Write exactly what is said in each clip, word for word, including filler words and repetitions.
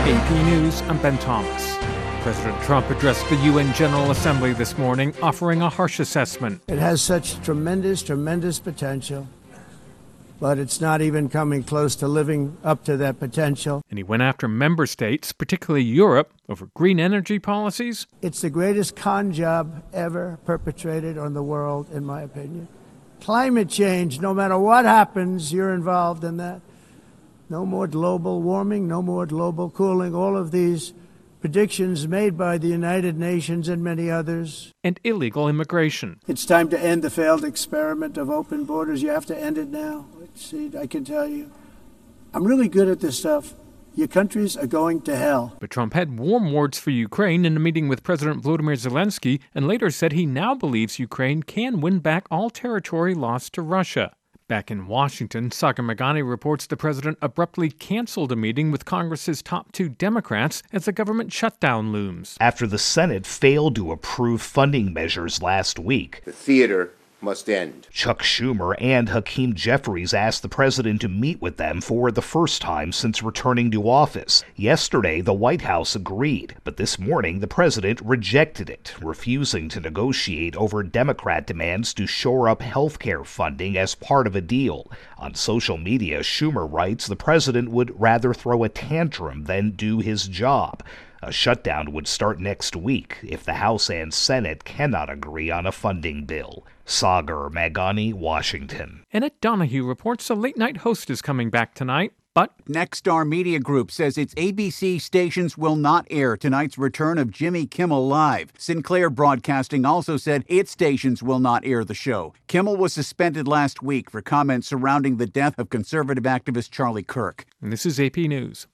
A P News, I'm Ben Thomas. President Trump addressed the U N General Assembly this morning, offering a harsh assessment. It has such tremendous, tremendous potential, but it's not even coming close to living up to that potential. And he went after member states, particularly Europe, over green energy policies. It's the greatest con job ever perpetrated on the world, in my opinion. Climate change, no matter what happens, you're involved in that. No more global warming, no more global cooling, all of these predictions made by the United Nations and many others. And illegal immigration. It's time to end the failed experiment of open borders. You have to end it now. See, I can tell you, I'm really good at this stuff. Your countries are going to hell. But Trump had warm words for Ukraine in a meeting with President Volodymyr Zelensky, and later said he now believes Ukraine can win back all territory lost to Russia. Back in Washington, Sagar Meghani reports the president abruptly canceled a meeting with Congress's top two Democrats as the government shutdown looms. After the Senate failed to approve funding measures last week, the theater must end. Chuck Schumer and Hakeem Jeffries asked the president to meet with them for the first time since returning to office. Yesterday, the White House agreed, but this morning the president rejected it, refusing to negotiate over Democrat demands to shore up health care funding as part of a deal. On social media, Schumer writes the president would rather throw a tantrum than do his job. A shutdown would start next week if the House and Senate cannot agree on a funding bill. Sagar Meghani, Washington. Annette Donahue reports a late-night host is coming back tonight, but Nexstar Media Group says its A B C stations will not air tonight's return of Jimmy Kimmel Live. Sinclair Broadcasting also said its stations will not air the show. Kimmel was suspended last week for comments surrounding the death of conservative activist Charlie Kirk. And this is A P News.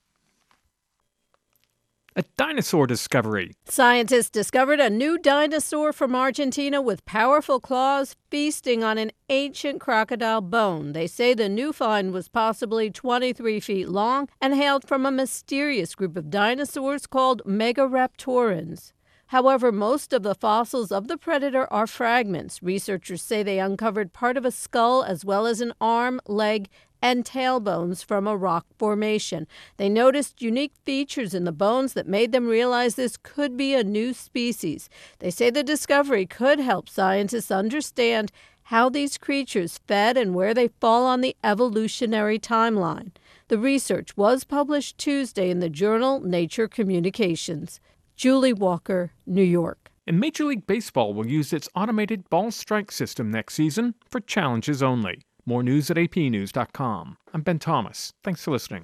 A dinosaur discovery. Scientists discovered a new dinosaur from Argentina with powerful claws feasting on an ancient crocodile bone. They say the new find was possibly twenty-three feet long and hailed from a mysterious group of dinosaurs called Megaraptorans. However, most of the fossils of the predator are fragments. Researchers say they uncovered part of a skull as well as an arm, leg, and tailbones from a rock formation. They noticed unique features in the bones that made them realize this could be a new species. They say the discovery could help scientists understand how these creatures fed and where they fall on the evolutionary timeline. The research was published Tuesday in the journal Nature Communications. Julie Walker, New York. And Major League Baseball will use its automated ball strike system next season for challenges only. More news at A P news dot com. I'm Ben Thomas. Thanks for listening.